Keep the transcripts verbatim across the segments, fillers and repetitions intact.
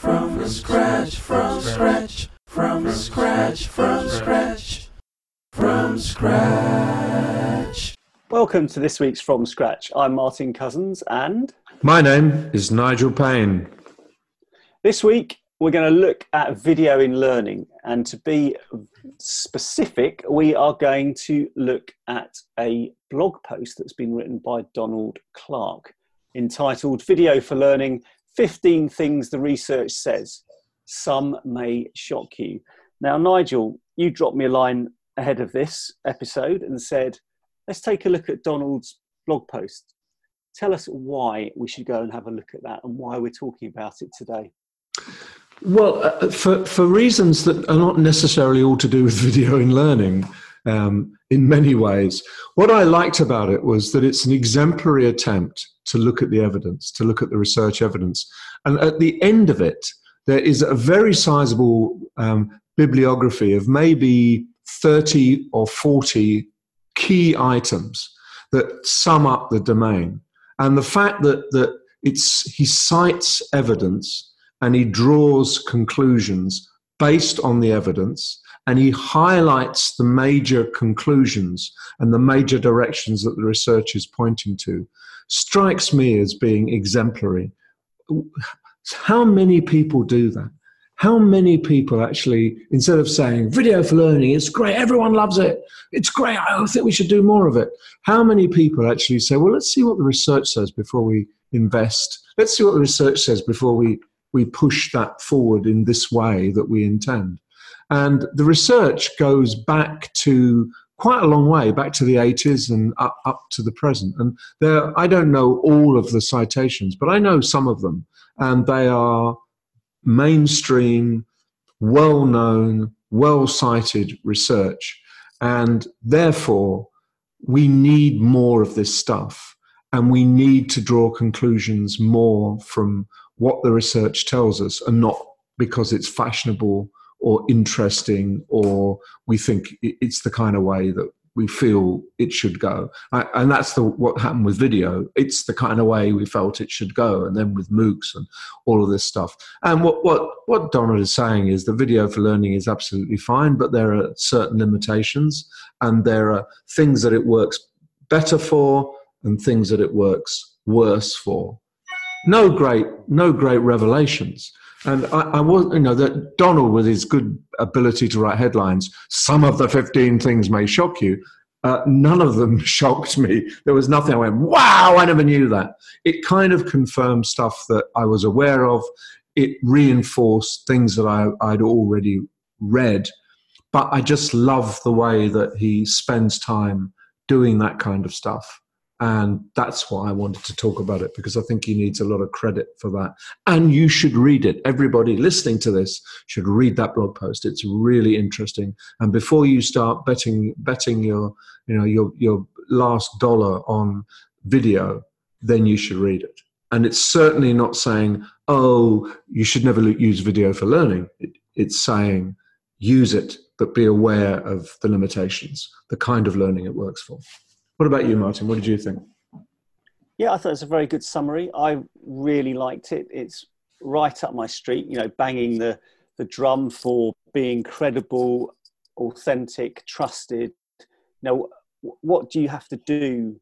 from scratch, from scratch, from scratch, from scratch, from scratch. Welcome to this week's From Scratch. I'm Martin Cousins and... My name is Nigel Payne. This week we're going to look at video in learning, and to be specific, we are going to look at a blog post that's been written by Donald Clark entitled Video for Learning, fifteen Things the Research Says. Some may shock you. Now, Nigel, you dropped me a line ahead of this episode and said, let's take a look at Donald's blog post. Tell us why we should go and have a look at that and why we're talking about it today. Well, uh, for, for reasons that are not necessarily all to do with video in learning, um, in many ways. What I liked about it was that it's an exemplary attempt to look at the evidence, to look at the research evidence. And at the end of it, there is a very sizable um, bibliography of maybe thirty or forty key items that sum up the domain. And the fact that, that it's, he cites evidence and he draws conclusions based on the evidence, and he highlights the major conclusions and the major directions that the research is pointing to, strikes me as being exemplary. How many people do that? How many people actually, instead of saying, video for learning, it's great, everyone loves it, it's great, I think we should do more of it. How many people actually say, well, let's see what the research says before we invest. Let's see what the research says before we, we push that forward in this way that we intend. And the research goes back to quite a long way, back to the eighties and up, up to the present. And there, I don't know all of the citations, but I know some of them. And they are mainstream, well-known, well-cited research. And therefore, we need more of this stuff. And we need to draw conclusions more from what the research tells us, and not because it's fashionable or interesting, or we think it's the kind of way that we feel it should go. And that's the, what happened with video. It's the kind of way we felt it should go. And then with MOOCs and all of this stuff. And what, what, what Donald is saying is that video for learning is absolutely fine, but there are certain limitations, and there are things that it works better for and things that it works worse for. No great, no great revelations. And I, I was, you know, that Donald, with his good ability to write headlines, some of the fifteen things may shock you. Uh, none of them shocked me. There was nothing I went, wow, I never knew that. It kind of confirmed stuff that I was aware of. It reinforced things that I, I'd already read. But I just love the way that he spends time doing that kind of stuff. And that's why I wanted to talk about it, because I think he needs a lot of credit for that. And you should read it. Everybody listening to this should read that blog post. It's really interesting. And before you start betting betting your you know your your last dollar on video, then you should read it. And it's certainly not saying, oh, you should never use video for learning. It, it's saying use it, but be aware of the limitations, the kind of learning it works for. What about you, Martin? What did you think? Yeah, I thought it was a very good summary. I really liked it. It's right up my street, you know, banging the, the drum for being credible, authentic, trusted. Now, what do you have to do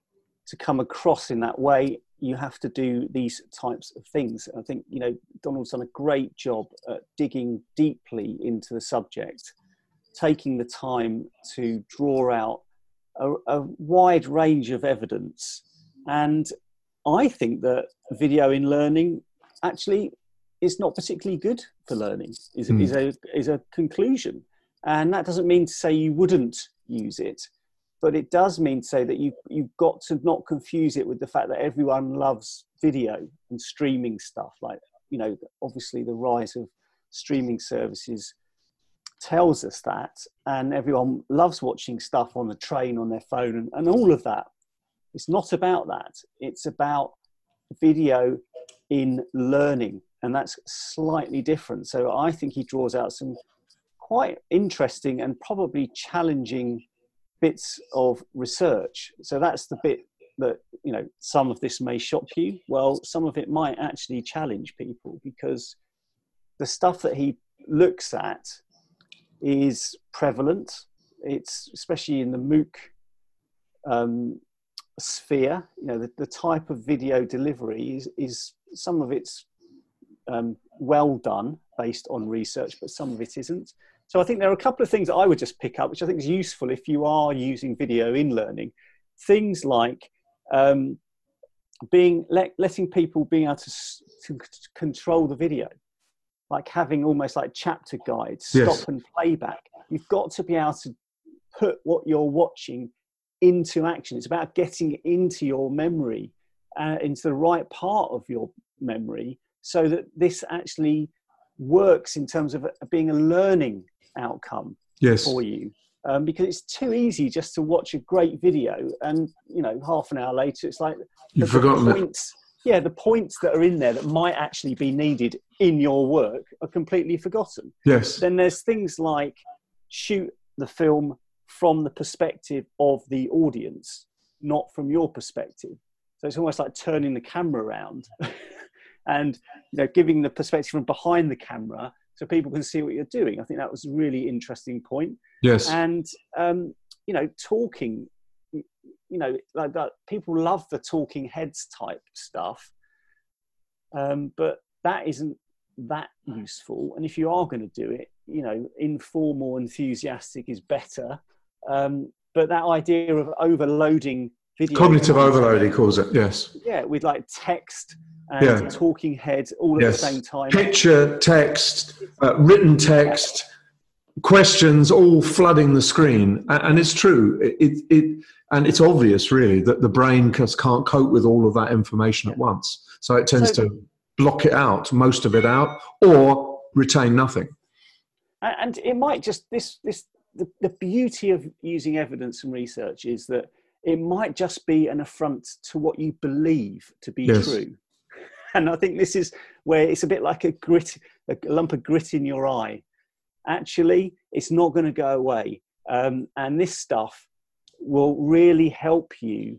to come across in that way? You have to do these types of things. I think, you know, Donald's done a great job at digging deeply into the subject, taking the time to draw out A, a wide range of evidence. And I think that video in learning actually is not particularly good for learning, is, mm. is, a, is a conclusion. And that doesn't mean to say you wouldn't use it, but it does mean to say that you, you've got to not confuse it with the fact that everyone loves video and streaming stuff. Like, you know, obviously the rise of streaming services tells us that, and everyone loves watching stuff on the train, on their phone, and, and all of that. It's not about that. It's about video in learning, and that's slightly different. So I think he draws out some quite interesting and probably challenging bits of research. So that's the bit that, you know, some of this may shock you. Well, some of it might actually challenge people, because the stuff that he looks at is prevalent. It's especially in the MOOC um, sphere. You know, the, the type of video delivery is, is some of it's um, well done based on research, but some of it isn't. So I think there are a couple of things that I would just pick up, which I think is useful if you are using video in learning. Things like um, being let, letting people being able to, to control the video, like having almost like chapter guides, stop Yes. and playback. You've got to be able to put what you're watching into action. It's about getting it into your memory, uh, into the right part of your memory, so that this actually works in terms of being a learning outcome Yes. for you. Um, because it's too easy just to watch a great video and, you know, half an hour later, it's like You've the forgotten it. points, yeah, the points that are in there that might actually be needed in your work are completely forgotten. Yes. Then there's things like shoot the film from the perspective of the audience, not from your perspective. So it's almost like turning the camera around and, you know, giving the perspective from behind the camera so people can see what you're doing. I think that was a really interesting point. Yes. And, um, you know, talking, you know, like that, people love the talking heads type stuff, um, but that isn't that useful. And if you are going to do it, you know, informal, enthusiastic is better. Um, but that idea of overloading video, Cognitive overload, he calls it. Yes. yeah, with like text and Yeah. talking heads all at Yes. the same time. Picture, text, uh, written text, questions, all flooding the screen. A- And it's true. It, it, it and it's obvious, really, that the brain just can't cope with all of that information at once. So it tends So- to block it out, most of it out, or retain nothing. And and it might just, this, this, the, the beauty of using evidence and research is that it might just be an affront to what you believe to be Yes. true. And I think this is where it's a bit like a grit, a lump of grit in your eye. Actually, it's not going to go away. Um, and this stuff will really help you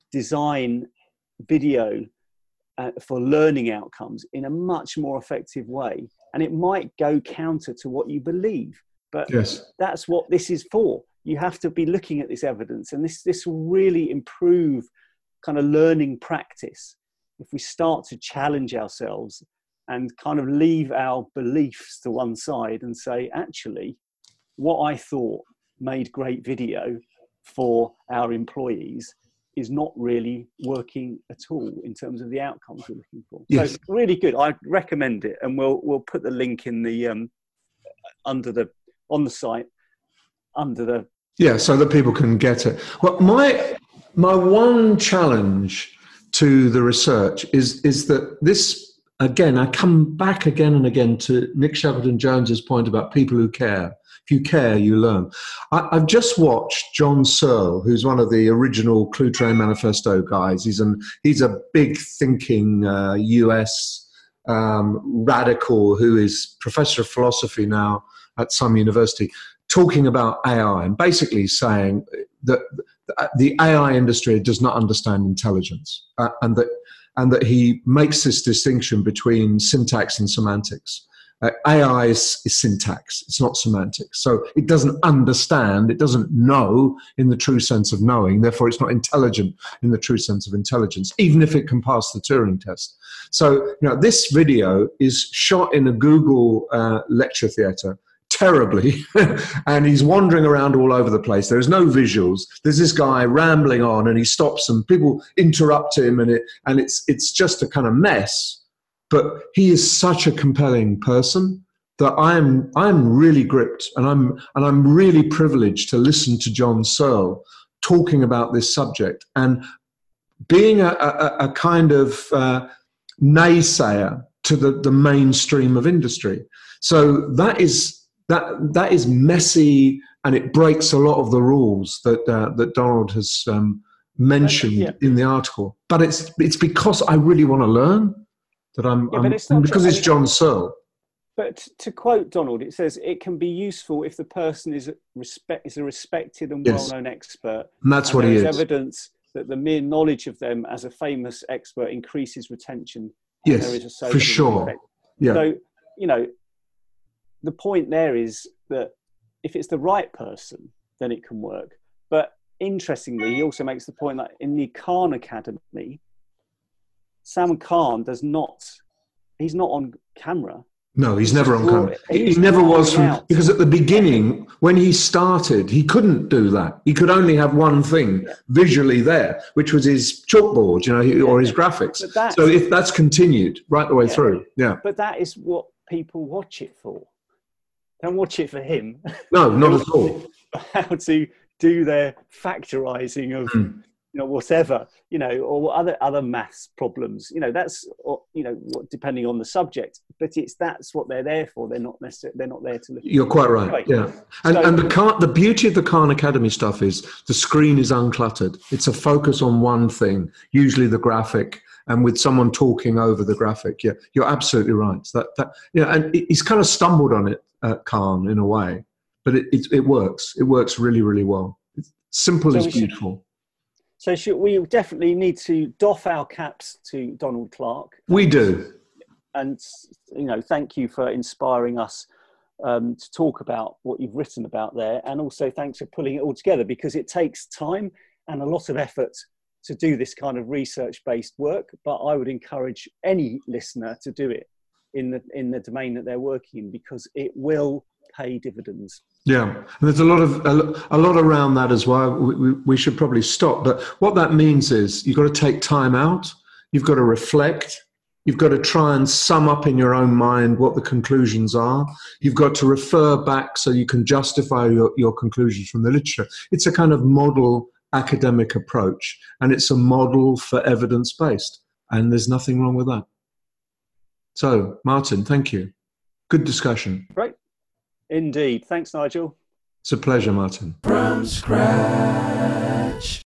design video uh, for learning outcomes in a much more effective way. And it might go counter to what you believe, but Yes. that's what this is for. You have to be looking at this evidence, and this, this will really improve kind of learning practice if we start to challenge ourselves and kind of leave our beliefs to one side and say, actually, what I thought made great video for our employees is not really working at all in terms of the outcomes we're looking for. Yes. So really good. I recommend it, and we'll we'll put the link in the um, under the on the site under the Yeah, so that people can get it. Well, my my one challenge to the research is is that this, again, I come back again and again to Nick Shepperton-Jones's point about people who care. If you care, you learn. I, I've just watched John Searle, who's one of the original Clue Train Manifesto guys. He's an he's a big thinking uh, U S um, radical who is professor of philosophy now at some university, talking about A I and basically saying that the A I industry does not understand intelligence, uh, and that and that he makes this distinction between syntax and semantics. Uh, A I is, is syntax; it's not semantics. So it doesn't understand, it doesn't know in the true sense of knowing. Therefore, it's not intelligent in the true sense of intelligence, even if it can pass the Turing test. So, you know, this video is shot in a Google uh, lecture theatre terribly, and he's wandering around all over the place. There's no visuals. There's this guy rambling on, and he stops, and people interrupt him, and it and it's it's just a kind of mess. But he is such a compelling person that I'm I'm really gripped, and I'm and I'm really privileged to listen to John Searle talking about this subject and being a, a, a kind of uh, naysayer to the, the mainstream of industry. So that is that that is messy, and it breaks a lot of the rules that uh, that Donald has um, mentioned Yeah. in the article. But it's it's because I really want to learn that I'm, Yeah, I'm but it's not because just- it's John Searle. But to quote Donald, it says it can be useful if the person is a, respect, is a respected and Yes. well-known expert. And that's and what there he is is. evidence that the mere knowledge of them as a famous expert increases retention. And Yes, there is a for social sure. effect. Yeah. So, you know, the point there is that if it's the right person, then it can work. But interestingly, he also makes the point that in the Khan Academy, Salman Khan does not, he's not on camera. No, he's never on camera. He He's never was from, out. because at the beginning, when he started, he couldn't do that. He could only have one thing Yeah. visually there, which was his chalkboard, you know, he- or his graphics. But that's- So if that's continued right the way Yeah. through, yeah. But that is what people watch it for. Don't watch it for him. No, not at all. How to do their factorizing of, Mm. you know, whatever, you know, or other other maths problems. You know, that's, or, you know, what, depending on the subject. But it's that's what they're there for. They're not necessarily. They're not there to look. You're quite right. Right. Yeah, and So- and the Khan, the beauty of the Khan Academy stuff is the screen is uncluttered. It's a focus on one thing, usually the graphic, and with someone talking over the graphic. Yeah, you're absolutely right. So that that yeah, and he- he's kind of stumbled on it, uh, Khan, in a way, but it, it it works. It works really really well. It's simple So is we should- beautiful. So should, we definitely need to doff our caps to Donald Clark. We do. And, you know, thank you for inspiring us um, to talk about what you've written about there. And also thanks for pulling it all together, because it takes time and a lot of effort to do this kind of research-based work. But I would encourage any listener to do it in the, in the domain that they're working in, because it will pay dividends. Yeah, and there's a lot of a, lo- a lot around that as well. We, we, we should probably stop, but what that means is you've got to take time out. You've got to reflect. You've got to try and sum up in your own mind what the conclusions are. You've got to refer back so you can justify your, your conclusions from the literature. It's a kind of model academic approach, and it's a model for evidence-based, and there's nothing wrong with that. So, Martin, thank you. Good discussion. Right. Indeed. Thanks, Nigel. It's a pleasure, Martin. From scratch.